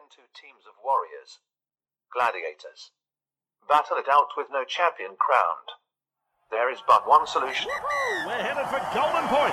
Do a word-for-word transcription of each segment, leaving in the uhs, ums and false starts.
into teams of warriors, gladiators. Battle it out with no champion crowned. There is but one solution. We're headed for Golden Point.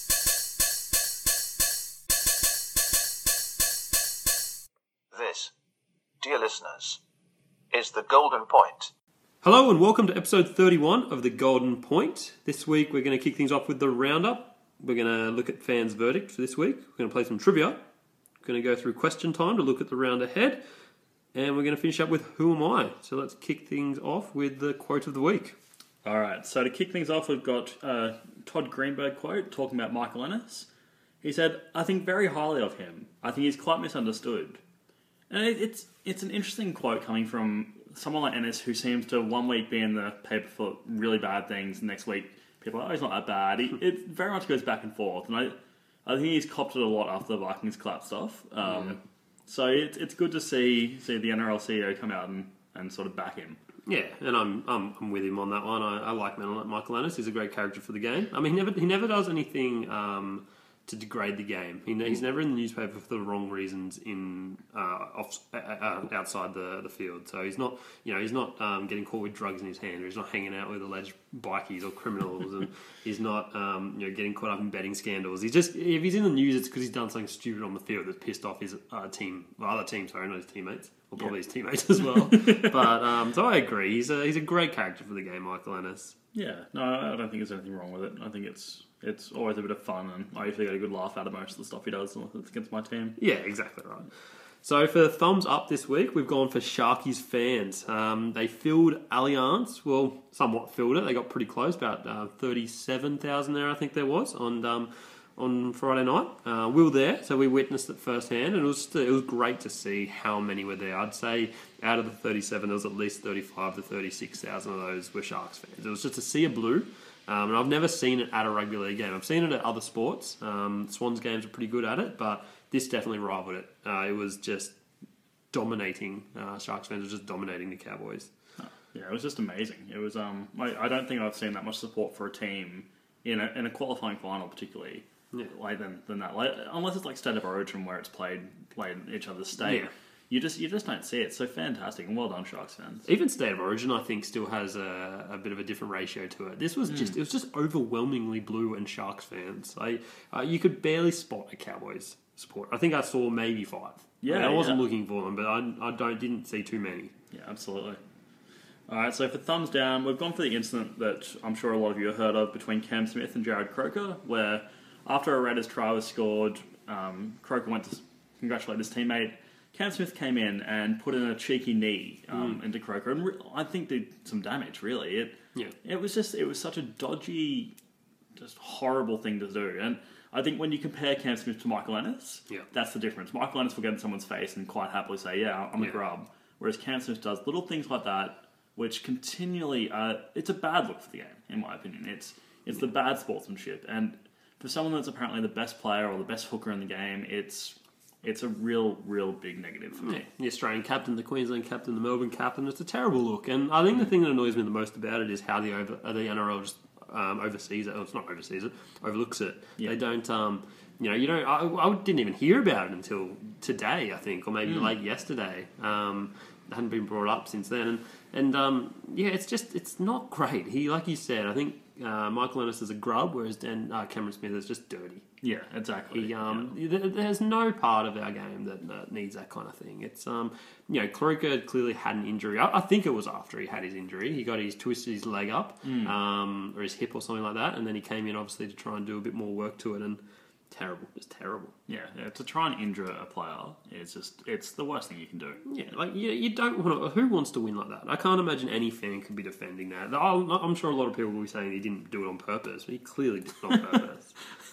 This, dear listeners, is the Golden Point. Hello and welcome to episode thirty-one of the Golden Point. This week we're going to kick things off with the roundup. We're going to look at fans' verdict for this week. We're going to play some trivia. We're going to go through question time to look at the round ahead. And we're going to finish up with Who Am I? So let's kick things off with the quote of the week. All right, so to kick things off, we've got uh, Todd Greenberg quote talking about Michael Ennis. He said, "I think very highly of him. I think he's quite misunderstood." And it, it's it's an interesting quote coming from someone like Ennis, who seems to one week be in the paper for really bad things, and next week people are like, oh, he's not that bad. He, it very much goes back and forth, and I I think he's copped it a lot after the Vikings collapse off. Um, yeah. So it's it's good to see see the N R L C E O come out and, and sort of back him. Yeah, and I'm I'm, I'm with him on that one. I, I like Michael Ennis. He's a great character for the game. I mean, he never he never does anything um, to degrade the game. He, he's never in the newspaper for the wrong reasons in uh, off, uh, uh, outside the, the field. So he's not you know he's not um, getting caught with drugs in his hand, or he's not hanging out with alleged bikies or criminals, and he's not um, you know getting caught up in betting scandals. He's just if he's in the news, it's because he's done something stupid on the field that's pissed off his uh, team, well, other teams, sorry, not his teammates. Or probably yeah. his teammates as well. but um, so I agree. He's a he's a great character for the game, Michael Ennis. Yeah, no, I don't think there's anything wrong with it. I think it's it's always a bit of fun, and I usually get a good laugh out of most of the stuff he does unless it's against my team. Yeah, exactly right. So for thumbs up this week, we've gone for Sharkies fans. Um, they filled Allianz. Well, somewhat filled it. They got pretty close, about uh, thirty-seven thousand there, I think there was, on um, on Friday night. Uh, we were there, so we witnessed it firsthand, and it was it was great to see how many were there. I'd say out of the thirty-seven, there was at least thirty-five to thirty-six thousand of those were Sharks fans. It was just a sea of blue, um, and I've never seen it at a rugby league game. I've seen it at other sports. Um, Swans games are pretty good at it, but this definitely rivaled it. Uh, it was just dominating. Uh, Sharks fans were just dominating the Cowboys. Yeah, it was just amazing. It was. Um, I, I don't think I've seen that much support for a team in a, in a qualifying final, particularly. Yeah. Like than, than that, like, unless it's like State of Origin where it's played played in each other's state, yeah. you just you just don't see it. So fantastic, and well done, Sharks fans. Even State of Origin, I think, still has a, a bit of a different ratio to it. This was just mm. it was just overwhelmingly Blue and Sharks fans. I uh, you could barely spot a Cowboys support. I think I saw maybe five. Yeah, I, mean, I wasn't yeah. looking for them, but I I don't didn't see too many. Yeah, absolutely. All right, so for thumbs down, we've gone for the incident that I'm sure a lot of you have heard of between Cam Smith and Jared Croker, where after a Raiders try was scored, um, Croker went to congratulate his teammate. Cam Smith came in and put in a cheeky knee um, mm. into Croker, and re- I think did some damage. Really, it yeah. it was just it was such a dodgy, just horrible thing to do. And I think when you compare Cam Smith to Michael Ennis, yeah. that's the difference. Michael Ennis will get in someone's face and quite happily say, "Yeah, I'm a yeah. grub," whereas Cam Smith does little things like that, which continually uh, it's a bad look for the game, in my opinion. It's it's the bad sportsmanship. And for someone that's apparently the best player or the best hooker in the game, it's it's a real, real big negative for me. The Australian captain, the Queensland captain, the Melbourne captain, it's a terrible look. And I think the thing that annoys me the most about it is how the over, uh, the N R L just um, oversees it. Well, it's not oversees it, overlooks it. Yeah. They don't, um, you know, you don't. I, I didn't even hear about it until today, I think, or maybe mm. late yesterday. Um, it hadn't been brought up since then. And, and um, yeah, it's just, it's not great. He, like you said, I think uh, Michael Ennis is a grub, whereas Dan, uh, Cameron Smith is just dirty. Yeah, exactly. He, um, yeah. th- there's no part of our game that uh, needs that kind of thing. It's, um, you know, Croker clearly had an injury. I, I think it was after he had his injury. He got his twisted his leg up, mm. um, or his hip or something like that, and then he came in obviously to try and do a bit more work to it, and terrible. It's terrible. Yeah, yeah, to try and injure a player is just, it's the worst thing you can do. Yeah, like, you, you don't want to, who wants to win like that? I can't imagine any fan could be defending that. I'll, I'm sure a lot of people will be saying he didn't do it on purpose, but he clearly did it on purpose.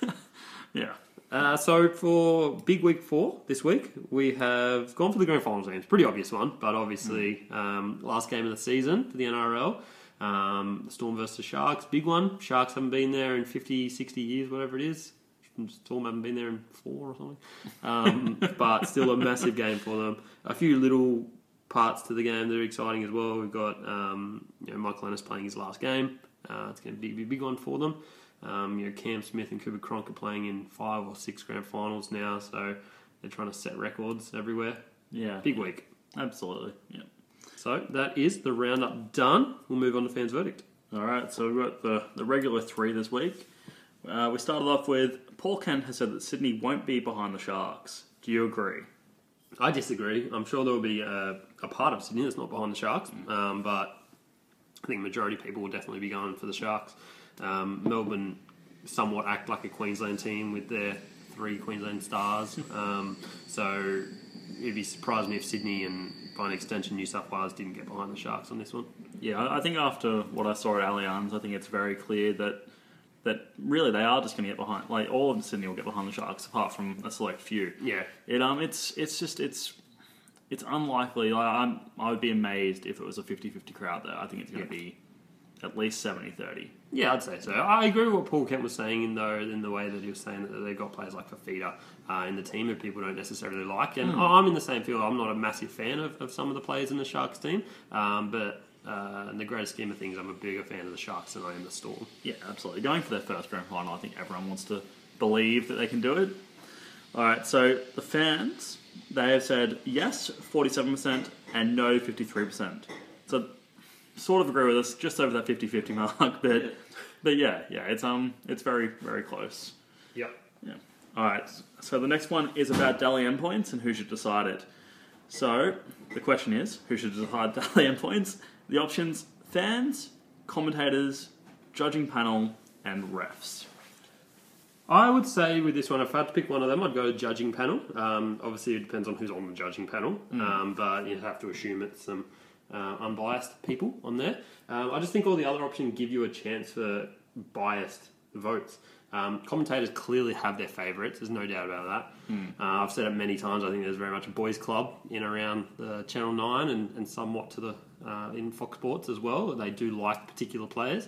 Yeah. Uh, so for big week four this week, we have gone for the grand finals games. Pretty obvious one, but obviously mm. um, last game of the season for the N R L. Um, Storm versus the Sharks, big one. Sharks haven't been there in fifty, sixty years, whatever it is. Storm haven't been there in four or something. Um, but still a massive game for them. A few little parts to the game that are exciting as well. We've got um, you know, Michael Ennis playing his last game. Uh, it's going to be a big one for them. Um, you know, Cam Smith and Cooper Cronk are playing in five or six grand finals now, so they're trying to set records everywhere. Yeah. Big week. Absolutely. Yeah. So that is the roundup done. We'll move on to fans' verdict. All right, so we've got the, the regular three this week. Uh, we started off with Paul Kent has said that Sydney won't be behind the Sharks. Do you agree? I disagree. I'm sure there will be a, a part of Sydney that's not behind the Sharks, um, but I think majority of people will definitely be going for the Sharks. Um, Melbourne somewhat act like a Queensland team with their three Queensland stars, um, so it'd be surprised me if Sydney and, by an extension, New South Wales didn't get behind the Sharks on this one. Yeah, I I think after what I saw at Allianz, I think it's very clear that that really they are just going to get behind. Like all of Sydney will get behind the Sharks, apart from a select few. Yeah, It um, it's it's just it's it's unlikely. Like, I'm I would be amazed if it was a fifty-fifty crowd there. I think it's going to Yeah. be at least seventy thirty. Yeah, I'd say so. I agree with what Paul Kent was saying in though in the way that he was saying that they've got players like Fafita uh, in the team that people don't necessarily like. And I'm in the same field. I'm not a massive fan of, of some of the players in the Sharks team, um, but uh, in the greater scheme of things, I'm a bigger fan of the Sharks than I am the Storm. Yeah, absolutely. Going for their first grand final, I think everyone wants to believe that they can do it. All right, so the fans, they have said yes, forty-seven percent, and no, fifty-three percent. So sort of agree with us, just over that fifty-fifty mark, but but yeah, yeah, it's um, it's very, very close. Yep. Yeah. All right, so the next one is about Dally M points and who should decide it. So the question is, who should decide Dally M points? The options: fans, commentators, judging panel, and refs. I would say with this one, if I had to pick one of them, I'd go to judging panel. Um, obviously, it depends on who's on the judging panel, um, but you have to assume it's some uh, unbiased people on there. Um, I just think all the other options give you a chance for biased votes. Um, commentators clearly have their favourites, there's no doubt about that. Uh, I've said it many times, I think there's very much a boys' club in around the Channel nine and, and somewhat to the uh, in Fox Sports as well. They do like particular players.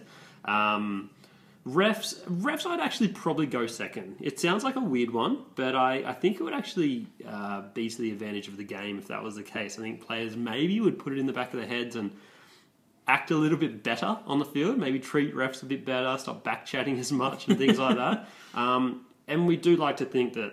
Um, refs, refs I'd actually probably go second. It sounds like a weird one, but I, I think it would actually uh, be to the advantage of the game if that was the case. I think players maybe would put it in the back of their heads and act a little bit better on the field, maybe treat refs a bit better, stop back-chatting as much and things like that. Um, and we do like to think that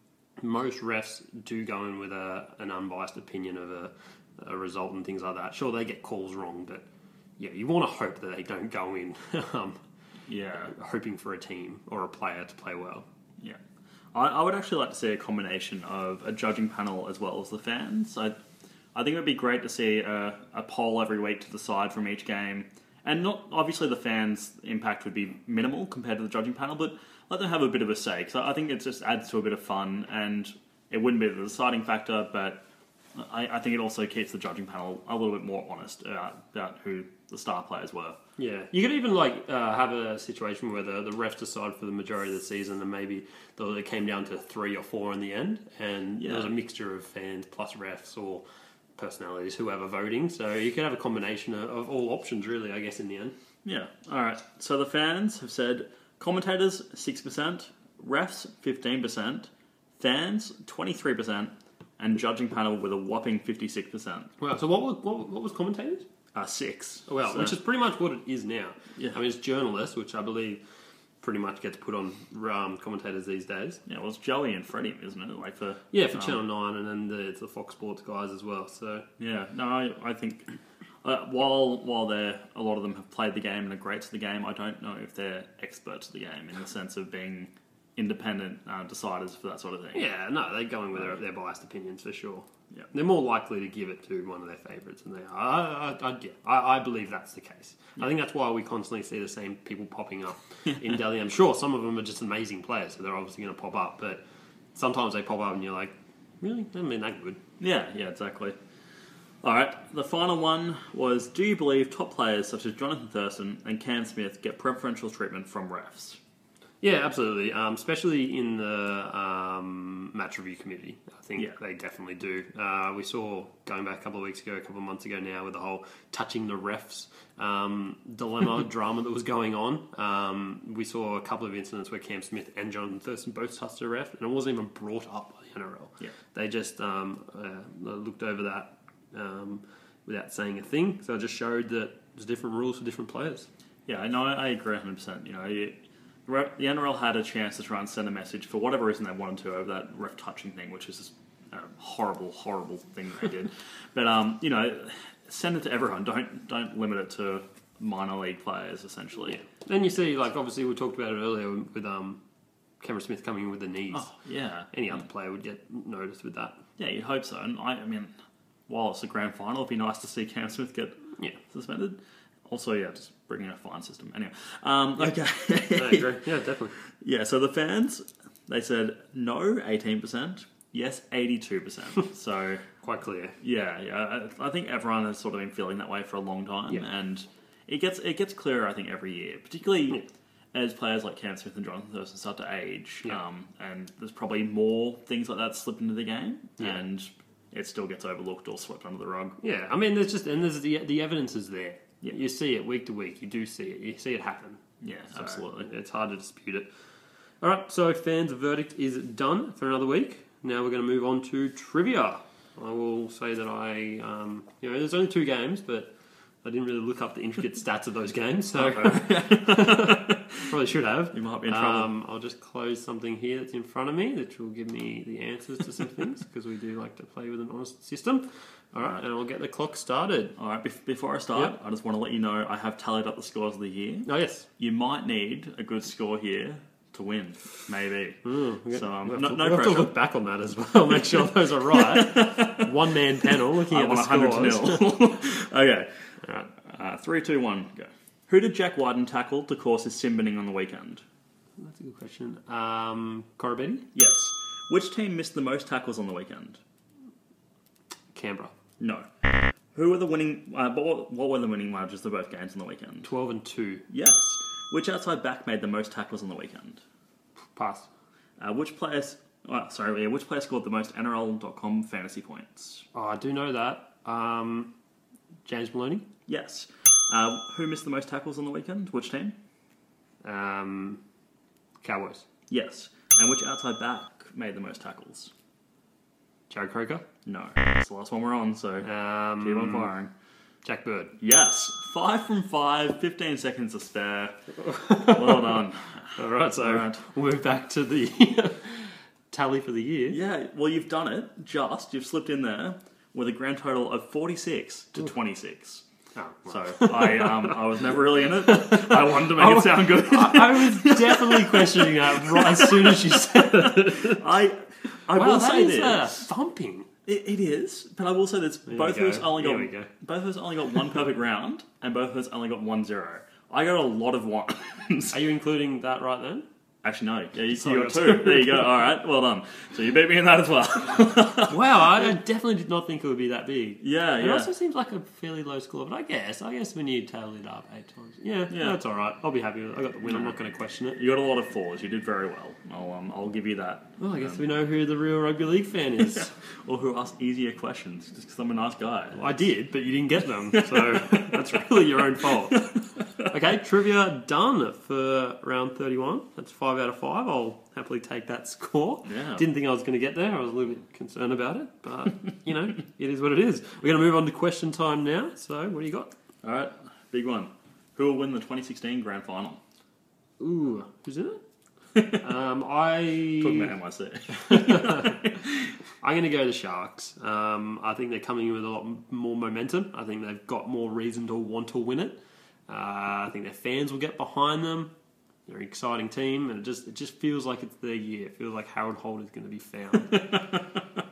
most refs do go in with a, an unbiased opinion of a, a result and things like that. Sure, they get calls wrong, but yeah, you want to hope that they don't go in um, Yeah. hoping for a team or a player to play well. Yeah. I, I would actually like to see a combination of a judging panel as well as the fans. I I think it would be great to see a, a poll every week to decide from each game. And not obviously the fans' impact would be minimal compared to the judging panel, but let them have a bit of a say. Because I think it just adds to a bit of fun, and it wouldn't be the deciding factor, but I, I think it also keeps the judging panel a little bit more honest about, about who the star players were. Yeah, you could even like uh, have a situation where the, the refs decide for the majority of the season, and maybe though it came down to three or four in the end, and Yeah. there was a mixture of fans plus refs or personalities, whoever voting. So you could have a combination of, of all options, really, I guess, in the end. Yeah. All right. So the fans have said commentators six percent, refs fifteen percent, fans twenty-three percent, and judging panel with a whopping fifty-six percent. Wow. So what was what, what was commentators? Uh, six. Well, So- which is pretty much what it is now. Yeah. I mean, it's journalists, which I believe pretty much gets put on um, commentators these days. Yeah, well, it's Joey and Freddie, isn't it? Like for Yeah, for um, Channel nine, and then the, it's the Fox Sports guys as well. So Yeah, no, I, I think uh, while while they're a lot of them have played the game and are great to the game, I don't know if they're experts at the game in the sense of being independent uh, deciders for that sort of thing. yeah, no, they go in with their, their biased opinions for sure. Yeah. They're more likely to give it to one of their favourites than they are. I, I, I, yeah, I, I believe that's the case. I think that's why we constantly see the same people popping up in Dally M. Sure, some of them are just amazing players, so they're obviously going to pop up, but sometimes they pop up and you're like, really? I mean, that good. Yeah, yeah, exactly. All right, the final one was: do you believe top players such as Jonathan Thurston and Cam Smith get preferential treatment from refs? Yeah, absolutely. Um, especially in the um, match review committee, I think Yeah. they definitely do. Uh, we saw going back a couple of weeks ago, a couple of months ago now, with the whole touching the refs um, dilemma drama that was going on. Um, we saw a couple of incidents where Cam Smith and Jonathan Thurston both touched a ref, and it wasn't even brought up by the N R L. Yeah. They just um, uh, looked over that um, without saying a thing. So it just showed that there's different rules for different players. Yeah, no, I agree one hundred percent. You know, it, the N R L had a chance to try and send a message for whatever reason they wanted to over that ref touching thing, which is just a horrible, horrible thing they did. But um, you know, send it to everyone. Don't don't limit it to minor league players. Essentially, Then you see, like obviously we talked about it earlier with um, Cameron Smith coming in with the knees. oh yeah, Any other player would get noticed with that. yeah, you'd hope so. And I, I mean, while it's a grand final, it'd be nice to see Cam Smith get Yeah. suspended. Also, yeah, just bringing a fine system. Anyway, um, okay. I agree. Yeah, definitely. Yeah, so the fans, they said no, eighteen percent, yes, eighty-two percent. So, Quite clear. yeah, yeah, I, I think everyone has sort of been feeling that way for a long time, Yeah. and it gets it gets clearer, I think, every year, particularly Yeah. as players like Cam Smith and Jonathan Thurston start to age, Yeah. um, and there's probably more things like that slip into the game, Yeah. and it still gets overlooked or swept under the rug. Yeah, I mean, there's just and there's the the evidence is there. Yeah. You see it week to week. You do see it. You see it happen. Yeah, So absolutely. It's hard to dispute it. All right, so fans' verdict is done for another week. Now we're going to move on to trivia. I will say that I, um, you know, there's only two games, but I didn't really look up the intricate stats of those games, so probably should have. You might be in trouble. Um, I'll just close something here that's in front of me that will give me the answers to some things because we do like to play with an honest system. All right, and I'll get the clock started. All right, bef- before I start, Yep. I just want to let you know I have tallied up the scores of the year. Oh yes. You might need a good score here to win, maybe. Mm, So, um, we'll have, no- to, no we'll have to pressure. look back on that as well. Make sure those are right. One man panel looking I at the want one hundred scores. to nil. Okay, all right. Uh, three, two, one, go. Who did Jack Wyden tackle to cause his sin binning on the weekend? That's a good question. Um, Corabetti? Yes. Which team missed the most tackles on the weekend? Canberra. No. Who were the winning? Uh, what, what were the winning margins of both games on the weekend? twelve and two. Yes. Which outside back made the most tackles on the weekend? Pass. Uh, which players? Oh, sorry, yeah, which player scored the most N R L dot com fantasy points? Oh, I do know that. Um, James Maloney? Yes. Uh, who missed the most tackles on the weekend? Which team? Um, Cowboys. Yes. And which outside back made the most tackles? Jared Croker? No. It's the last one we're on, so keep on Um, firing. Jack Bird. Yes. Five from five, fifteen seconds to spare. Well done. All right, so All right. we'll move back to the tally for the year. Yeah, well, you've done it. Just. You've slipped in there with a grand total of forty-six to twenty-six. Oh, well. So I um I was never really in it. I wanted to make Oh, it sound good. I, I was definitely questioning that right as soon as you said it. I I Wow, will that say is uh, this. thumping. It, it is, but I will say this: we both of go. us only Here got we go. both of us only got one perfect round, and both of us only got one zero. I got a lot of ones. Are you including that right then? Actually, no. Yeah, you, Sorry, you got I got two. two. There you go. All right, well done. So you beat me in that as well. Wow, I definitely did not think it would be that big. Yeah, It yeah. also seems like a fairly low score, but I guess, I guess when you tally it up eight times, yeah, Yeah. that's all right. I'll be happy with it. I got the win. I'm not going to question it. You got a lot of fours. You did very well. I'll um, I'll give you that. Well, I guess we know who the real rugby league fan is. Or who asked easier questions, just because I'm a nice guy. I did, but you didn't get them, so that's really your own fault. Okay, trivia done for round thirty-one. That's five out of five. I'll happily take that score. Yeah. Didn't think I was going to get there. I was a little bit concerned about it, but you know, it is what it is. We're going to move on to question time now. So, what do you got? All right, big one. Who will win the twenty sixteen grand final? Ooh, who's in it? um, I Talking about M I C. I'm going to go the Sharks. Um, I think they're coming in with a lot more momentum. I think they've got more reason to want to win it. Uh, I think their fans will get behind them. They're an exciting team, and it just it just feels like it's their year. It feels like Harold Holt is going to be found.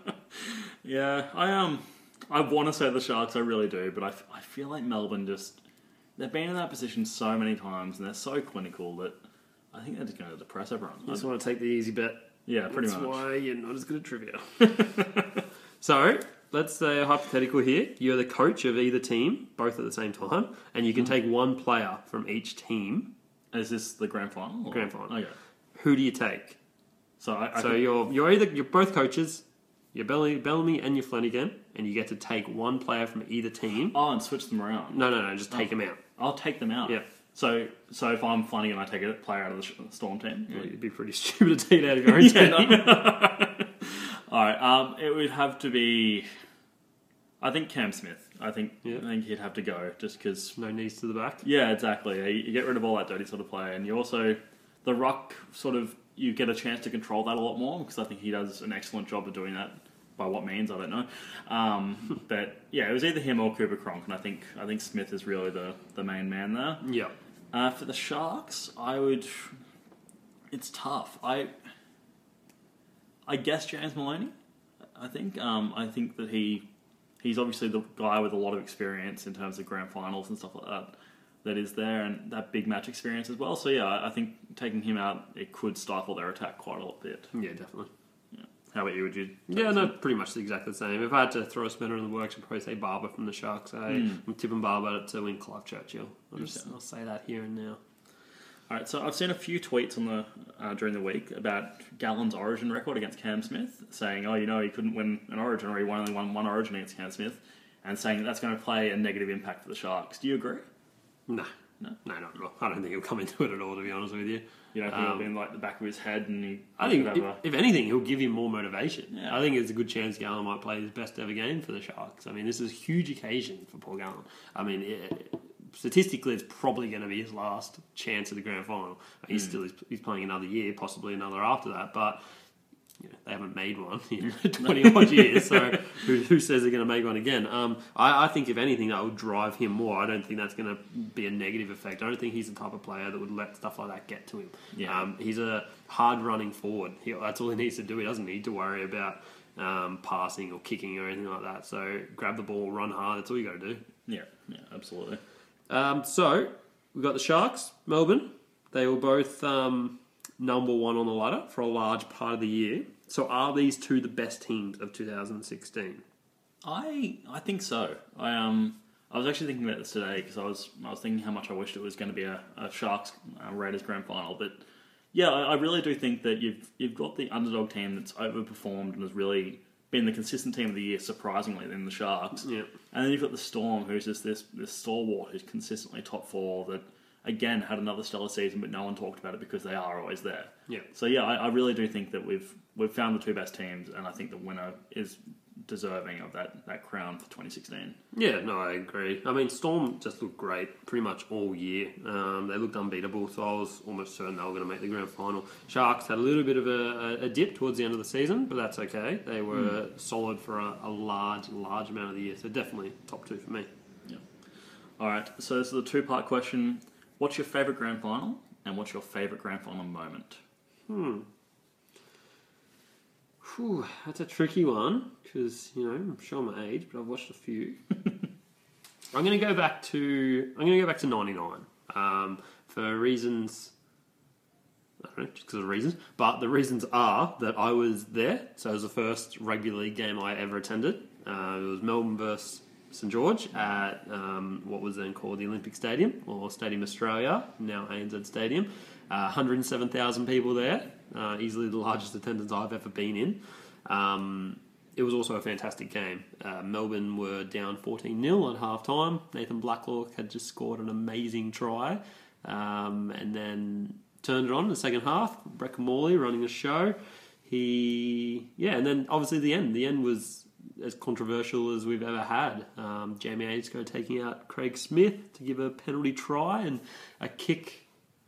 Yeah, I um, I want to say the Sharks, I really do, but I, f- I feel like Melbourne just they've been in that position so many times, and they're so clinical that I think they're just going to depress everyone. I just want to take the easy bet. Yeah, pretty That's much. why you're not as good at trivia. So, let's say a hypothetical here. You're the coach of either team, both at the same time, and you can take one player from each team. Is this the grand final? or- Grand final. Okay. Who do you take? So I, I So can- you're you're either you're both coaches, you're Bellamy, Bellamy and you're Flanagan, and you get to take one player from either team. oh, and switch them around. No, no, no, just take them out. I'll take them out. Yeah. So so if I'm Flanagan, I take a player out of the sh- Storm team. Well, it'd be pretty stupid to take it out of your own Yeah, team. no. All right. Um, it would have to be. I think Cam Smith. I think Yeah. I think he'd have to go just because. No knees to the back. Yeah, exactly. Yeah, you you get rid of all that dirty sort of play, and you also the ruck sort of you get a chance to control that a lot more because I think he does an excellent job of doing that by what means, I don't know. Um, but yeah, it was either him or Cooper Cronk, and I think I think Smith is really the, the main man there. Yeah. Uh, for the Sharks, I would. It's tough. I. I guess James Maloney. I think. Um, I think that he, he's obviously the guy with a lot of experience in terms of grand finals and stuff like that. That is there, and that big match experience as well. So yeah, I think taking him out, it could stifle their attack quite a lot bit. Yeah, definitely. Yeah. How about you? Would you? Yeah, no, pretty much exactly the same. If I had to throw a spinner in the works, I'd probably say Barber from the Sharks. I, Mm. I'm tipping Barber to win Clive Churchill. I'll, just, Okay. I'll say that here and now. All right, so I've seen a few tweets on the uh, during the week about Gallen's Origin record against Cam Smith, saying, "Oh, you know, he couldn't win an Origin, or he won only won one Origin against Cam Smith," and saying that that's going to play a negative impact for the Sharks. Do you agree? No. No? No, not at all. I don't think he'll come into it at all, to be honest with you. You don't think Um, it'll be in like the back of his head, and he? I he think, could if, have a, if anything, he'll give him more motivation. Yeah. I think there's a good chance Gallen might play his best ever game for the Sharks. I mean, this is a huge occasion for Paul Gallen. I mean, it, statistically, it's probably going to be his last chance at the grand final. He's Mm. still he's, he's playing another year, possibly another after that, but you know, they haven't made one in twenty odd years. So who, who says they're going to make one again? Um, I, I think if anything, that would drive him more. I don't think that's going to be a negative effect. I don't think he's the type of player that would let stuff like that get to him. Yeah. Um, he's a hard running forward. He, that's all he needs to do. He doesn't need to worry about um, passing or kicking or anything like that. So grab the ball, run hard. That's all you got to do. yeah, yeah, absolutely. Um, so we've got the Sharks, Melbourne. They were both um, number one on the ladder for a large part of the year. So are these two the best teams of two thousand sixteen? I I think so. I um I was actually thinking about this today because I was I was thinking how much I wished it was going to be a, a Sharks uh, Raiders grand final, but yeah, I, I really do think that you've you've got the underdog team that's overperformed and has really been the consistent team of the year, surprisingly, than the Sharks. Yeah. And then you've got the Storm, who's just this this stalwart who's consistently top four that again had another stellar season, but no one talked about it because they are always there. Yeah. So yeah, I, I really do think that we've we've found the two best teams, and I think the winner is deserving of that, that crown for twenty sixteen. Yeah, no, I agree. I mean, Storm just looked great pretty much all year. Um, they looked unbeatable, so I was almost certain they were going to make the grand final. Sharks had a little bit of a, a dip towards the end of the season, but that's okay. They were mm. solid for a, a large, large amount of the year, so definitely top two for me. Yeah. All right, so this is a two-part question. What's your favourite grand final, and what's your favourite grand final moment? Hmm. Whew, that's a tricky one because, you know, I'm showing my age, but I've watched a few. I'm going to go back to I'm going to go back to ninety-nine um, for reasons. I don't know, just because of reasons. But the reasons are that I was there, so it was the first rugby league game I ever attended. Uh, it was Melbourne versus St George at um, what was then called the Olympic Stadium, or Stadium Australia, now A N Z Stadium. Uh, one hundred seven thousand people there, uh, easily the largest attendance I've ever been in. Um, it was also a fantastic game. Uh, Melbourne were down fourteen nil at half time. Nathan Blacklock had just scored an amazing try, um, and then turned it on in the second half. Brett Morley running a show. He, yeah, and then obviously the end. The end was as controversial as we've ever had. Um, Jamie Ainscough taking out Craig Smith to give a penalty try and a kick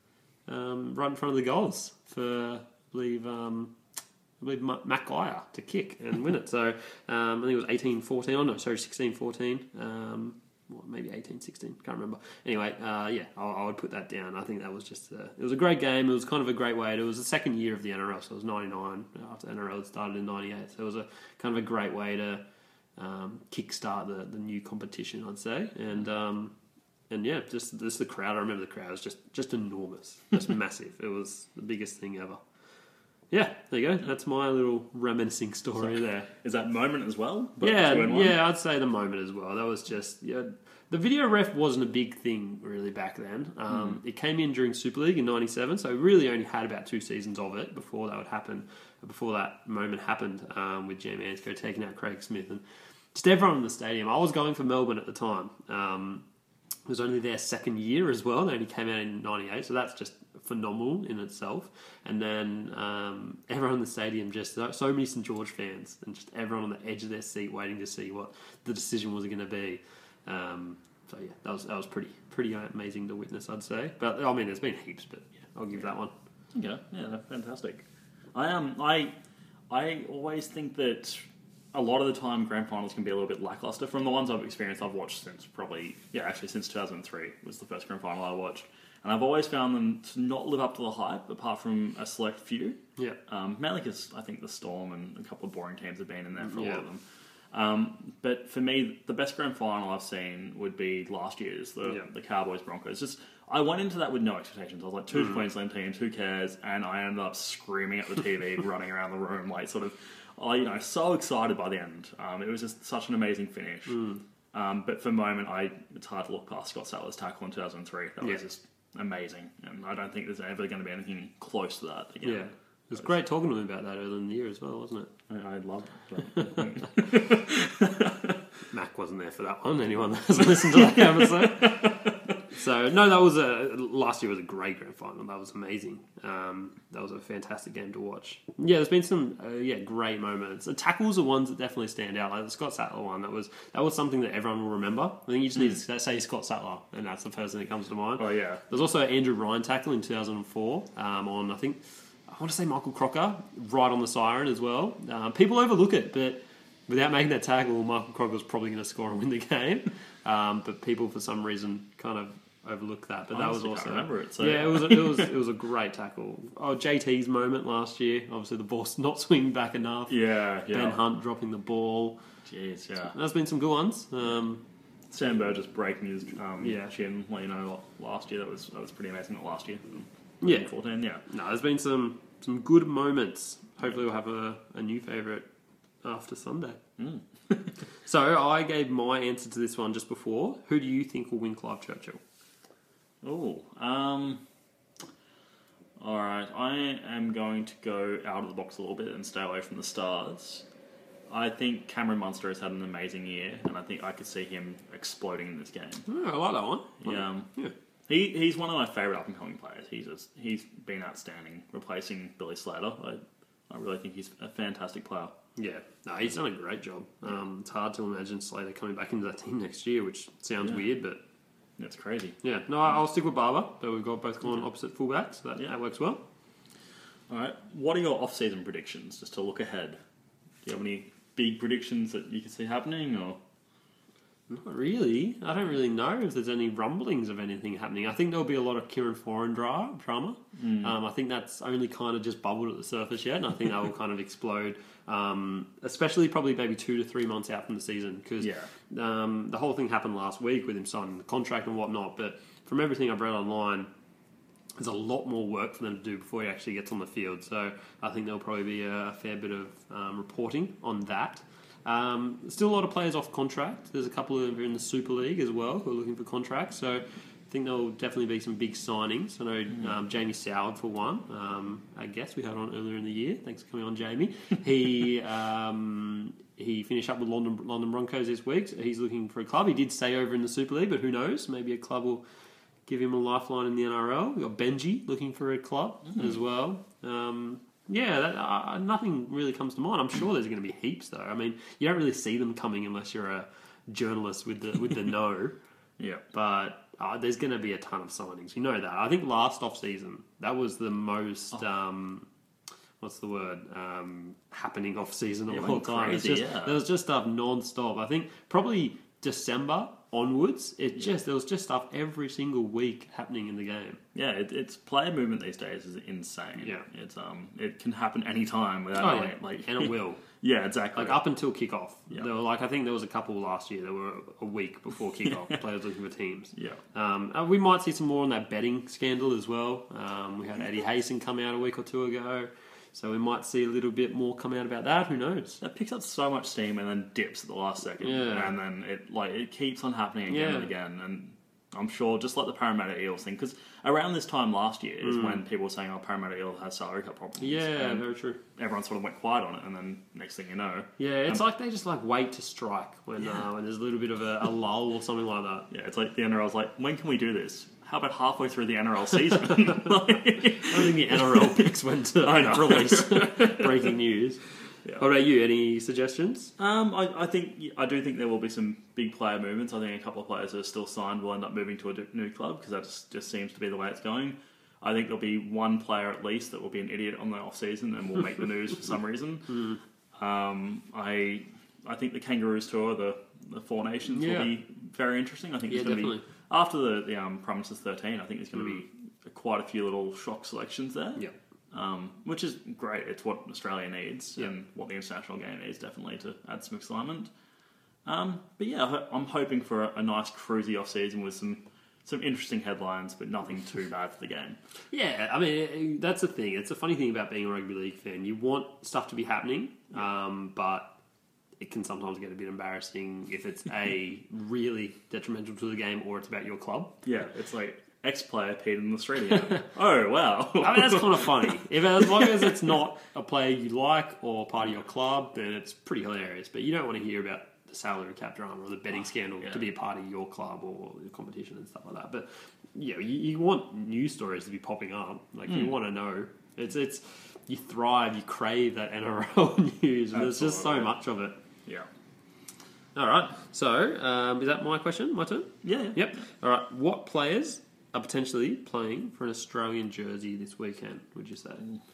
um, right in front of the goals for, I believe, um, I believe Matt Geyer to kick and win it. So um, I think it was eighteen fourteen. Oh no, sorry, sixteen fourteen. Um, well, maybe eighteen sixteen. Can't remember. Anyway, uh, yeah, I, I would put that down. I think that was just a, it was a great game. It was kind of a great way. It was the second year of the N R L, so it was ninety-nine after N R L had started in ninety-eight. So it was a kind of a great way to um, kickstart the, the new competition, I'd say. And um, and yeah, just just the crowd. I remember the crowd was just just enormous, just massive. It was the biggest thing ever. Yeah, there you go. That's my little reminiscing story So, there. Is that moment as well? But Yeah, two in one? yeah, I'd say the moment as well. That was just yeah. The video ref wasn't a big thing really back then. Um, mm. It came in during Super League in ninety-seven, so we really only had about two seasons of it before that would happen. Before that moment happened um, with Jamie Ainscough taking out Craig Smith and just everyone in the stadium. I was going for Melbourne at the time. Um, it was only their second year as well. They only came out in ninety-eight, so that's just phenomenal in itself. And then um, everyone in the stadium, just so, so many St George fans, and just everyone on the edge of their seat waiting to see what the decision was going to be. Um, so yeah, that was that was pretty pretty amazing to witness, I'd say. But I mean, there's been heaps, but yeah, I'll give that one. Yeah, yeah, fantastic. I um, I, I always think that a lot of the time grand finals can be a little bit lackluster. From the ones I've experienced, I've watched since probably, yeah, actually since two thousand three was the first grand final I watched. And I've always found them to not live up to the hype, apart from a select few. Yeah. Um, mainly because I think the Storm and a couple of boring teams have been in there for a Yeah. lot of them. Um, but for me, the best grand final I've seen would be last year's, the, Yeah. the Cowboys Broncos. Just I went into that with no expectations. I was like, two Queensland teams, who cares? And I ended up screaming at the T V, running around the room, like sort of, I, you know, so excited by the end. Um, it was just such an amazing finish. Um, but for the moment, I it's hard to look past Scott Sattler's tackle in two thousand three. That Yeah. was just amazing, and I don't think there's ever going to be anything close to that again. Yeah. It was great talking to him about that earlier in the year as well, wasn't it? I, I loved it. Mac wasn't there for that one. Anyone that hasn't listened to that episode. So no, that was a last year was a great grand final. That was amazing. Um, that was a fantastic game to watch. Yeah, there's been some uh, yeah great moments. The tackles are ones that definitely stand out. Like the Scott Sattler one, that was that was something that everyone will remember. I think you just need to say Scott Sattler, and that's the first thing that comes to mind. Oh yeah. There's also an Andrew Ryan tackle in two thousand four um, on I think I want to say Michael Crocker right on the siren as well. Um, people overlook it, but without making that tackle, Michael Crocker was probably going to score and win the game. Um, but people, for some reason, kind of overlook that. But I that was honestly also can't remember it, so- yeah, it was it was it was a great tackle. Oh, J T's moment last year. Obviously, the ball not swinging back enough. Yeah, yeah. Ben Hunt dropping the ball. Jeez, yeah. There's been some good ones. Um, Sam Burgess breaking his um, Yeah. chin, well, you know, last year that was that was pretty amazing. Not last year, Yeah. fourteen, yeah. no, there's been some some good moments. Hopefully, we'll have a, a new favourite after Sunday. Mm. So I gave my answer to this one just before. Who do you think will win Clive Churchill? Oh, um, all right. I am going to go out of the box a little bit and stay away from the stars. I think Cameron Munster has had an amazing year, and I think I could see him exploding in this game. Oh, I like that one. Yeah, um, Yeah. he he's one of my favourite up and coming players. He's just, he's been outstanding, replacing Billy Slater. I I really think he's a fantastic player. Yeah, no, he's done a great job. Um, it's hard to imagine Slater coming back into that team next year, which sounds Yeah. weird, but That's crazy. yeah. No, I'll stick with Barber. But we've got both gone opposite fullbacks, so that, Yeah. that works well. All right. What are your off-season predictions, just to look ahead? Do you have any big predictions that you can see happening, or? Not really. I don't really know if there's any rumblings of anything happening. I think there'll be a lot of Kieran Foran dra- drama. Mm. Um, I think that's only kind of just bubbled at the surface yet, and I think that will kind of explode, um, especially probably maybe two to three months out from the season, because Yeah. um, the whole thing happened last week with him signing the contract and whatnot, but from everything I've read online, there's a lot more work for them to do before he actually gets on the field. So I think there'll probably be a fair bit of um, reporting on that. Um, still a lot of players off contract. There's a couple of in the Super League as well who are looking for contracts. So I think there'll definitely be some big signings. I know um, Jamie Soward for one. Um, I guess we had on earlier in the year. Thanks for coming on, Jamie. He um, he finished up with London London Broncos this week. So he's looking for a club. He did stay over in the Super League, but who knows? Maybe a club will give him a lifeline in the N R L. We've got Benji looking for a club Mm. as well. Um, yeah, that, uh, nothing really comes to mind. I'm sure there's going to be heaps, though. I mean, you don't really see them coming unless you're a journalist with the with the know. Yeah. But uh, there's going to be a ton of signings. You know that. I think last off season that was the most. Oh. Um, what's the word? Um, happening off season of Yeah, all went time. It's crazy, just, yeah. There was just stuff non-stop. I think probably December onwards, it just there was just stuff every single week happening in the game. Yeah, it, it's player movement these days is insane. Yeah. It's um, it can happen anytime without Oh, knowing yeah. it. Like, And it will. yeah, exactly. Like up until kickoff. Yeah. There were like I think there was a couple last year that were a week before kickoff. Players looking for teams. Yeah. Um, uh, we might see some more on that betting scandal as well. Um, we had Eddie Hasten come out a week or two ago, so we might see a little bit more come out about that. Who knows? That picks up so much steam and then dips at the last second, Yeah. and then it like it keeps on happening again Yeah. and again. And I'm sure, just like the Parramatta Eels thing, because around this time last year is when people were saying, "Oh, Parramatta Eels has salary cap problems." Mm. Yeah, and very true. everyone sort of went quiet on it, and then next thing you know, Yeah, it's Um, like they just like wait to strike when Yeah. uh, when there's a little bit of a, a lull or something like that. yeah, it's like the N R L's like, "When can we do this? How about halfway through the N R L season?" Like- I don't think the N R L picks when to I know. release breaking news. Yeah. What about you? Any suggestions? Um, I, I think I do think there will be some big player movements. I think a couple of players that are still signed will end up moving to a d- new club because that just, just seems to be the way it's going. I think there'll be one player at least that will be an idiot on the off season and will make the news for some reason. Um, I I think the Kangaroos tour, the the Four Nations, Yeah. will be very interesting. I think Yeah, it's going to be definitely. after the the um, Promises thirteen. I think there's going to be quite a few little shock selections there. Yeah. Um, which is great. It's what Australia needs Yeah. and what the international game needs, definitely, to add some excitement. Um, but yeah, ho- I'm hoping for a, a nice cruisy off season with some some interesting headlines, but nothing too bad for the game. Yeah, I mean, it- that's the thing. It's a funny thing about being a rugby league fan. You want stuff to be happening, um, but it can sometimes get a bit embarrassing if it's A, really detrimental to the game, or it's about your club. Yeah, it's like ex-player peed in the street again. Oh, wow. I mean, that's kind of funny. If as long as it's not a player you like or part of your club, then it's pretty hilarious. But you don't want to hear about the salary cap drama or the betting scandal yeah. to be a part of your club or your competition and stuff like that. But yeah, you, you want news stories to be popping up. Like you want to know. It's it's you thrive, you crave that N R L news, and there's just so Absolutely. much of it. Yeah. All right. So um, is that my question? My turn. Yeah, yeah. Yep. All right. What players are potentially playing for an Australian jersey this weekend, would you say?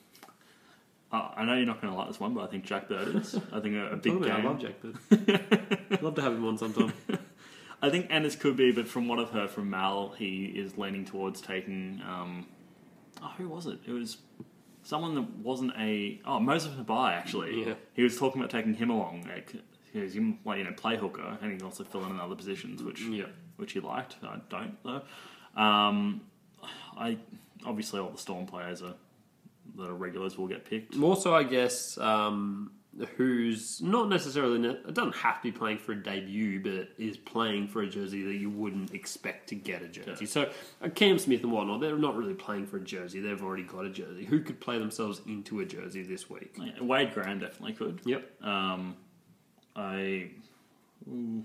Uh, I know you're not going to like this one, but I think Jack Bird is. I think a, a big Tell me, game. I love Jack Bird. I'd love to have him on sometime. I think Ennis could be, but from what I've heard from Mal, he is leaning towards taking. Um, oh, who was it? It was someone that wasn't a. Oh, Moses Mabai, actually. Yeah. He was talking about taking him along. Like, he was, you know, play hooker, and he can also fill in in other positions, which Yeah. which he liked. I don't, though. Um, I obviously all the Storm players are that are regulars will get picked. More so, I guess, um, who's not necessarily, ne- it doesn't have to be playing for a debut, but is playing for a jersey that you wouldn't expect to get a jersey. Yeah. So uh, Cam Smith and whatnot, they're not really playing for a jersey. They've already got a jersey. Who could play themselves into a jersey this week? Yeah, Wade Graham definitely could. Yep. Um, I. ooh.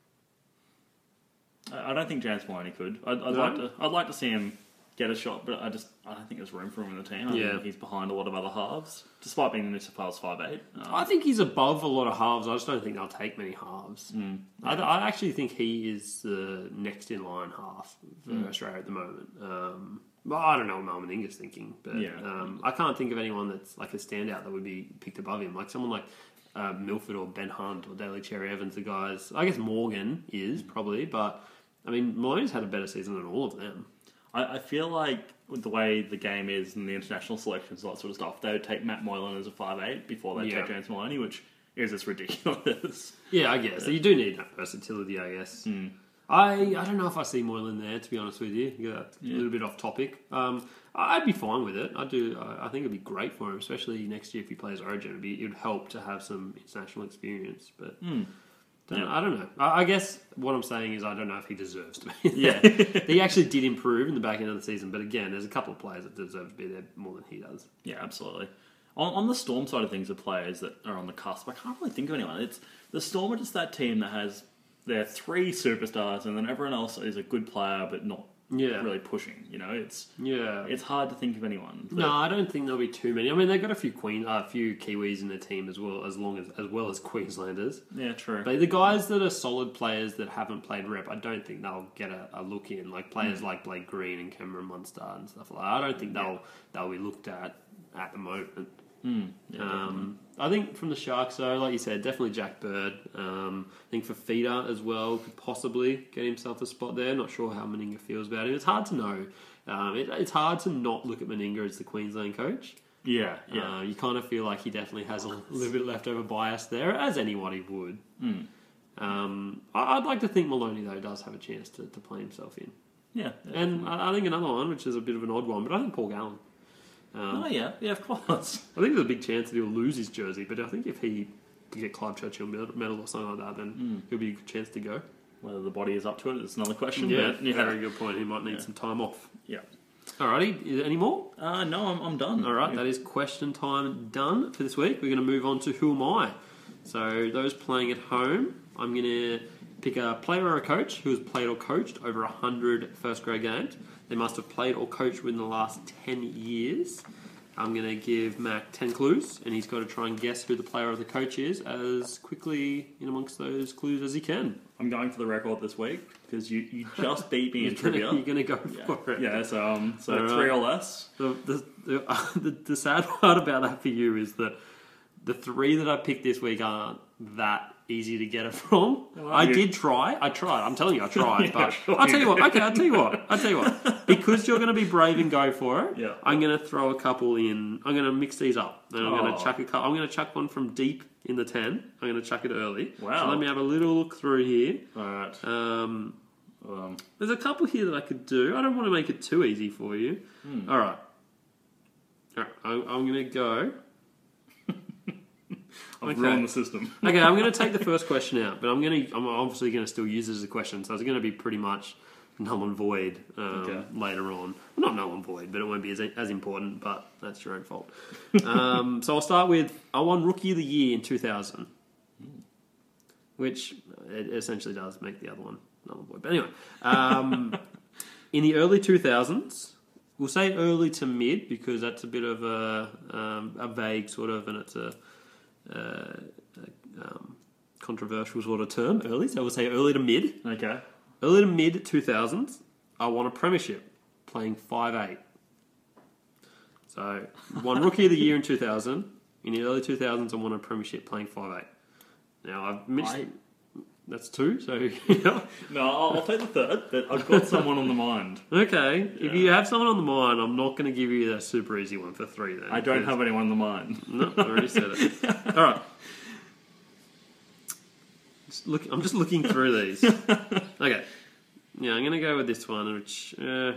I I don't think James Maloney could. I'd, I'd No? like to. I'd like to see him get a shot, but I just I don't think there's room for him in the team. I Yeah. think he's behind a lot of other halves, despite being the New South Wales five eight. Um, I think he's above a lot of halves. I just don't think they'll take many halves. I, I actually think he is the next in line half for Australia at the moment. Um, well, I don't know what Mal Meninga's thinking, but Yeah. um, I can't think of anyone that's like a standout that would be picked above him. Like someone like uh, Milford or Ben Hunt or Daly Cherry Evans, the guys. I guess Morgan is probably, but I mean Maloney's had a better season than all of them. I, I feel like with the way the game is and the international selections, all that sort of stuff, they would take Matt Moylan as a five eight before they Yeah. take James Maloney, which is just ridiculous. Yeah, I guess. So you do need that versatility, I guess. I, I don't know if I see Moylan there, to be honest with you. Yeah, a little bit off topic. Um, I'd be fine with it. I do. I I think it'd be great for him, especially next year if he plays Origin. It'd, be, it'd help to have some international experience. But don't, Yeah. I don't know. I, I guess what I'm saying is I don't know if he deserves to be Yeah. there. He actually did improve in the back end of the season, but again, there's a couple of players that deserve to be there more than he does. Yeah, absolutely. On, on the Storm side of things, of players that are on the cusp, I can't really think of anyone. It's the Storm are just that team that has their three superstars, and then everyone else is a good player, but not Yeah. really pushing. You know, it's Yeah. it's hard to think of anyone. But No, I don't think there'll be too many. I mean, they've got a few Queen, uh, a few Kiwis in their team as well, as long as as well as Queenslanders. yeah, true. But the guys that are solid players that haven't played rep, I don't think they'll get a, a look in. Like players like Blake Green and Cameron Munster and stuff like that. I don't think they'll they'll be looked at at the moment. Yeah, Um, I think from the Sharks, though, like you said, definitely Jack Bird. Um, I think Fafita as well could possibly get himself a spot there. Not sure how Meninga feels about him. It's hard to know. Um, it, it's hard to not look at Meninga as the Queensland coach. yeah, yeah. Uh, you kind of feel like he definitely has a little bit leftover bias there, as anybody would. Um, I, I'd like to think Maloney, though, does have a chance to, to play himself in. yeah. And I, I think another one, which is a bit of an odd one, but I think Paul Gallen. Um, oh yeah, yeah, of course. I think there's a big chance that he'll lose his jersey, but I think if he can get Clive Churchill medal medal or something like that, then he'll be a good chance to go. Whether the body is up to it is another question. Yeah, but, yeah, very good point. He might need Yeah. some time off. yeah. Alrighty, is there any more? Uh, no, I'm, I'm done. All right, that is question time done for this week. We're going to move on to Who Am I? So those playing at home, I'm going to pick a player or a coach who has played or coached over one hundred first grade games. They must have played or coached within the last ten years. I'm going to give Mac ten clues, and he's got to try and guess who the player or the coach is as quickly in amongst those clues as he can. I'm going for the record this week because you, you just beat me in You're gonna- trivia. You're going to go yeah. for it. yeah, so um, so All three right. or less. The, the, the, uh, the, the sad part about that for you is that the three that I picked this week aren't that easy to get it from. Well, I you- did try. I tried. I'm telling you, I tried. Yeah, but sure I'll tell you you what. Okay, I'll tell you what. I'll tell you what. Because you're going to be brave and go for it. Yeah. I'm going to throw a couple in. I'm going to mix these up, and I'm going Oh. to chuck a couple. I'm going to chuck one from deep in the ten. I'm going to chuck it early. Wow. So let me have a little look through here. All right. Um, Um, there's a couple here that I could do. I don't want to make it too easy for you. Hmm. All right. All right. I'm, I'm going to go. I've Okay. ruined the system. Okay, I'm going to take the first question out, but I'm going to. I'm obviously going to still use it as a question, so it's going to be pretty much null and void um, Okay. later on. Well, not null and void, but it won't be as as important. But that's your own fault. um, so I'll start with I won Rookie of the Year in two thousand, which it essentially does make the other one null and void. But anyway, um, in the early two thousands. We'll say early to mid because that's a bit of a um, a vague sort of, and it's a, uh, a um, controversial sort of term. Early, so we'll say early to mid. Okay. Early to mid two thousands. I won a premiership playing five eight. So won Rookie of the Year in two thousand. In the early two thousands, I won a premiership playing five eight. Now I've missed. I- That's two. So yeah. No, I'll, I'll take the third, but I've got someone on the mind. Okay, if you have someone on the mind, I'm not going to give you that super easy one for three. Then I don't because- have anyone on the mind. No, I already said it. All right. Just look, I'm just looking through these. Okay. Yeah, I'm going to go with this one, which uh,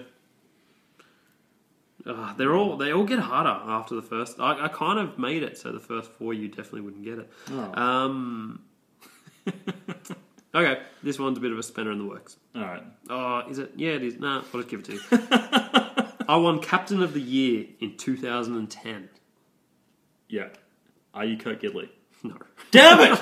uh, they're all they all get harder after the first. I, I kind of made it, so the first four you definitely wouldn't get it. Oh. Um. Okay, this one's a bit of a spanner in the works. All right. Oh, is it? Yeah, it is. Nah, I'll just give it to you. I won Captain of the Year in two thousand ten. Yeah. Are you Kurt Gidley? No. Damn it!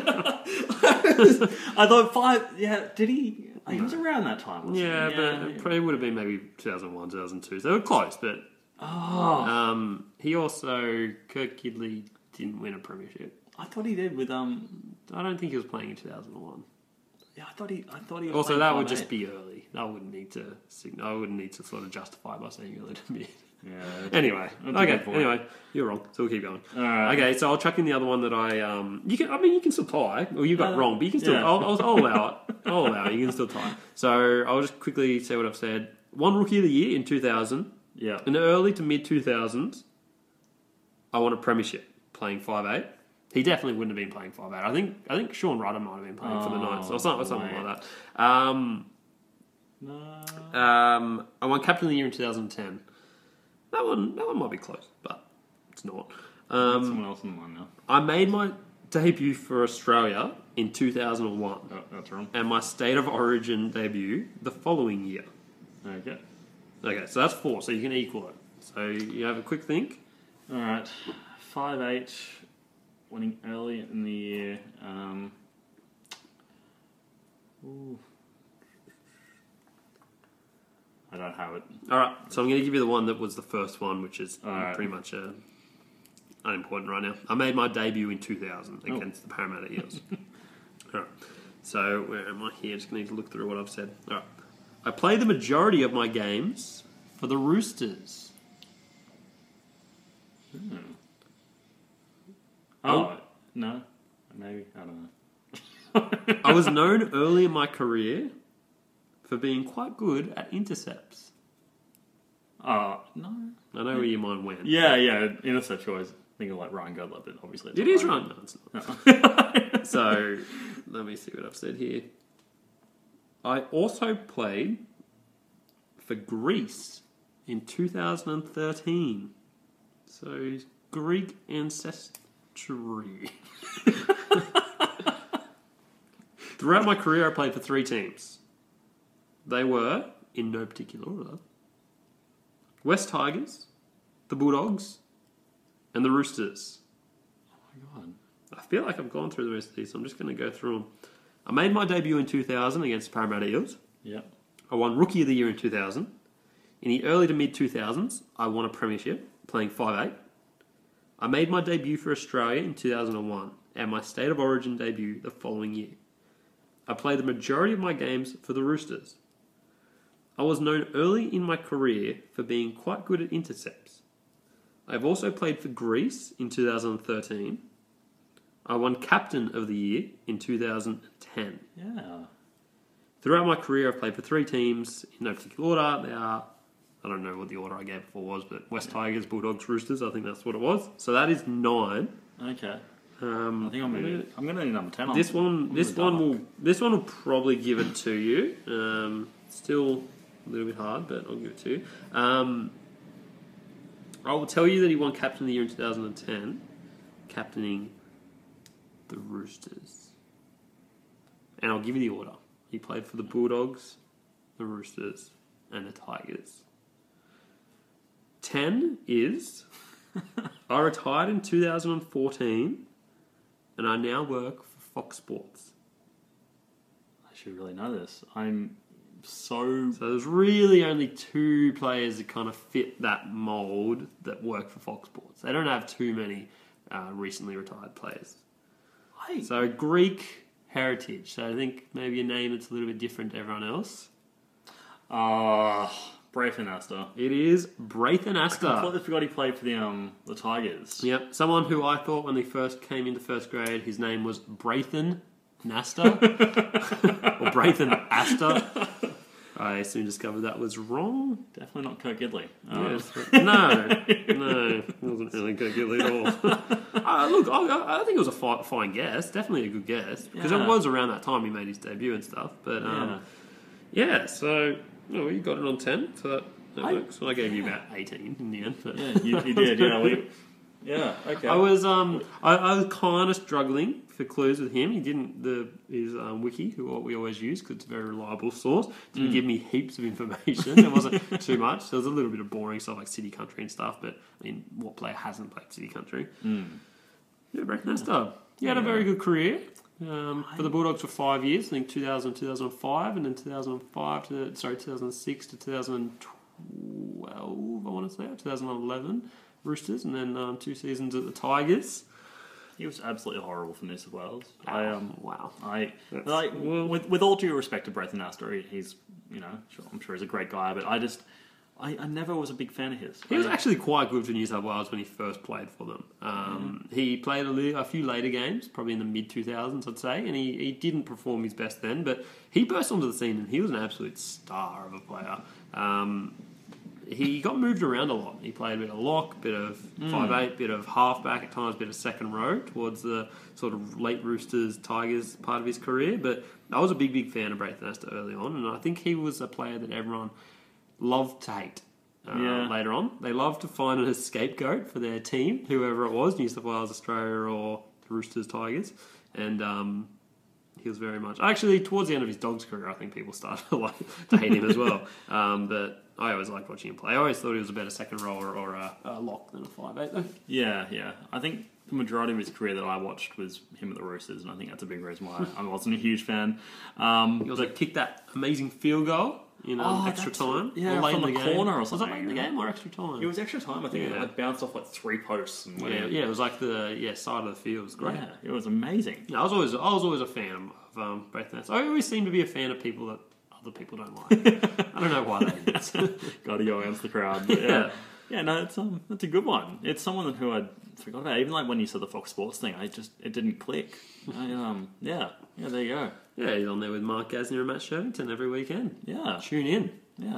I thought five. Yeah, did he? He was around that time. Wasn't Yeah, he? but it probably would have been maybe two thousand one, two thousand two. So they were close, but Oh, um, he also, Kirk Gidley didn't win a premiership. I thought he did with um. I don't think he was playing in two thousand one. Yeah, I thought he. I thought he. Was Also, playing that would five just eight. be early. I wouldn't need to. sign- I wouldn't need to sort of justify by saying early to mid. Yeah. Anyway, That's a okay. good point. Anyway, you're wrong. So we'll keep going. All right. Okay, so I'll chuck in the other one that I. Um, you can. I mean, you can still tie. Or you got Uh, wrong, but you can still. yeah. I'll, I'll, I'll allow it. I'll allow it. You can still tie. So I'll just quickly say what I've said. One Rookie of the Year in two thousand. Yeah. In the early to mid two thousands, I won a premiership playing five eight. He definitely wouldn't have been playing five eight. I think I think Sean Rudder might have been playing for the Oh, Knights or something, something mate. like that. Um, No. um, I won Captain of the Year in two thousand ten. That one, that one might be close, but it's not. Um, Someone else in the line now. I made my debut for Australia in two thousand one, Oh, that's wrong. and my State of Origin debut the following year. Okay. Okay, so that's four, so you can equal it. So you have a quick think. All right. Five eight, winning early in the year. Um. Ooh. I don't have it. All right, so I'm going to give you the one that was the first one, which is All right. pretty much uh, unimportant right now. I made my debut in two thousand Oh. against the Parramatta Eels. All right, so where am I here? Just need to look through what I've said. All right, I play the majority of my games for the Roosters. Oh, no. Maybe. I don't know. I was known early in my career for being quite good at intercepts. Oh, no. I know where your mind went. Yeah, yeah. Intercept always think of like Ryan Godler, but obviously it's It not is Ryan. right. No, it's not. So, let me see what I've said here. I also played for Greece in two thousand thirteen. So, Greek ancestry. Throughout my career, I played for three teams. They were, in no particular order, West Tigers, the Bulldogs, and the Roosters. Oh my god. I feel like I've gone through the rest of these, so I'm just going to go through them. I made my debut in two thousand against the Parramatta Eels. Yeah. I won Rookie of the Year in two thousand. In the early to mid two thousands, I won a premiership, playing five eight. I made my debut for Australia in two thousand one, and my State of Origin debut the following year. I played the majority of my games for the Roosters. I was known early in my career for being quite good at intercepts. I have also played for Greece in two thousand thirteen. I won Captain of the Year in two thousand ten. Yeah. Throughout my career, I've played for three teams in no particular order. They are, I don't know what the order I gave before was, but West Tigers, Bulldogs, Roosters. I think that's what it was. So that is nine. Okay. Um, I think I'm gonna. I'm gonna need number ten. This one, this the one dark. will, this one will probably give it to you. Um, still a little bit hard, but I'll give it to you. Um, I will tell you that he won Captain of the Year in two thousand ten, captaining the Roosters, and I'll give you the order. He played for the Bulldogs, the Roosters, and the Tigers. Ten is I retired in two thousand fourteen, and I now work for Fox Sports. I should really know this. I'm so. So there's really only two players that kind of fit that mould that work for Fox Sports. They don't have too many uh, recently retired players. I, So Greek heritage. So I think maybe a name that's a little bit different to everyone else. uh, Braithen Astor. It is Braithen I Astor. completely forgot he played for the um the Tigers. Yep, someone who I thought when they first came into first grade, his name was Braithen Nastor or Braithen Astor. I soon discovered that was wrong. Definitely not Kirk Gidley. Uh, Yes. No, no, it wasn't really good Gidley at all. uh, look, I, I think it was a fi- fine guess, definitely a good guess, because Yeah. it was around that time he made his debut and stuff. But um, yeah. so oh, you got it on ten, so that, that I- works. Well, I gave you about eighteen in the end. But. Yeah, you, you did. Yeah, we, yeah. Okay. I was um I, I was kind of struggling for clues with him. He didn't the his um, wiki, who we always use because it's a very reliable source, didn't give me heaps of information. There wasn't too much. There was a little bit of boring stuff like City Country and stuff. But I mean, what player hasn't played City Country? Yeah, Braithen Astor. He had a very good career. Um, for the Bulldogs for five years. I think two thousand, two thousand five, and then two thousand five to sorry two thousand six to two thousand twelve. I want to say two thousand eleven. Roosters, and then um, two seasons at the Tigers. He was absolutely horrible for New South Wales. I um, Wow. I That's- like well- with with all due respect to Braithen Astor, he, he's you know sure, I'm sure he's a great guy, but I just I, I never was a big fan of his. He was I- actually quite good for New South Wales when he first played for them. Um, He played a, li- a few later games, probably in the mid two thousands, I'd say, and he, he didn't perform his best then, but he burst onto the scene and he was an absolute star of a player. Um, he got moved around a lot. He played a bit of lock, bit of five eight, bit of halfback, at times bit of second row towards the sort of late Roosters, Tigers part of his career. But I was a big, big fan of Braithen Astor early on, and I think he was a player that everyone loved to hate. Uh, Yeah. Later on, they loved to find a scapegoat for their team, whoever it was, New South Wales, Australia, or the Roosters, Tigers, and um, he was very much actually towards the end of his Dogs career. I think people started to, like, to hate him as well. Um, but I always liked watching him play. I always thought he was a better second rower or a, a lock than a five eight. Though. Yeah, yeah. I think the majority of his career that I watched was him at the Roosters, and I think that's a big reason why I wasn't a huge fan. Um, He also kicked that amazing field goal in um, Oh, extra that's- time. yeah, or late from in the game. corner or Was something. it late in the game or extra time? it was extra time. I think Yeah. it like bounced off like three posts and went yeah, in. yeah, it was like the yeah side of the field. It was great. Yeah, it was amazing. Yeah, I was always I was always a fan of um, Braithen Astor. I always seem to be a fan of people that other people don't like. I don't know why that is. Got to go against the crowd. But yeah. Yeah. Yeah, no, it's um, it's a good one. It's someone who I forgot about. Even like when you said the Fox Sports thing, I just it didn't click. I, um, yeah, yeah, there you go. Yeah, he's on there with Mark Gasnier and Matt Shervington every weekend. Yeah, Tune in. yeah.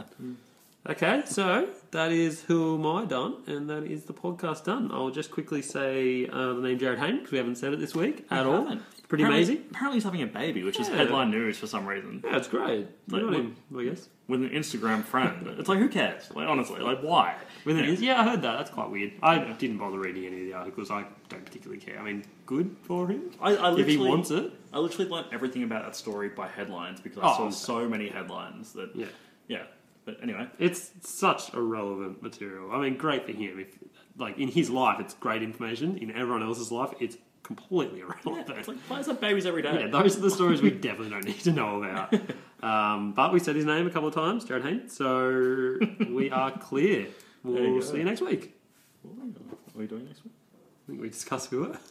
Okay, so that is Who Am I done, and that is the podcast done. I'll just quickly say uh, the name Jared Hayne, because we haven't said it this week at I all. haven't. It's pretty Apparently- amazing. Apparently, he's having a baby, which is Yeah. headline news for some reason. Yeah, it's great. Like, Good on what- him, I guess. With an Instagram friend, it's like who cares? Like honestly, like why? With yeah. it is, yeah, I heard that. That's quite weird. I didn't bother reading any of the articles. I don't particularly care. I mean, good for him. I, I if he literally- wants it. I literally learned everything about that story by headlines because Oh, I saw okay. so many headlines that Yeah. yeah. But anyway, It's such a relevant material. I mean, great for him. If like in his life, it's great information. In everyone else's life, it's completely irrelevant. yeah, it's like why is that babies every day? Yeah, those are the stories we definitely don't need to know about. Um, but we said his name a couple of times, Jared Hayne. So we are clear. There you We'll go. see you next week. What are we doing next week? I think we discussed who we were.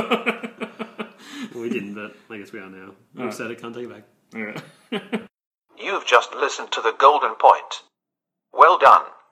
Well, we didn't, but I guess we are now. We've Alright. said it, can't take it back. All right. You've just listened to The Golden Point. Well done.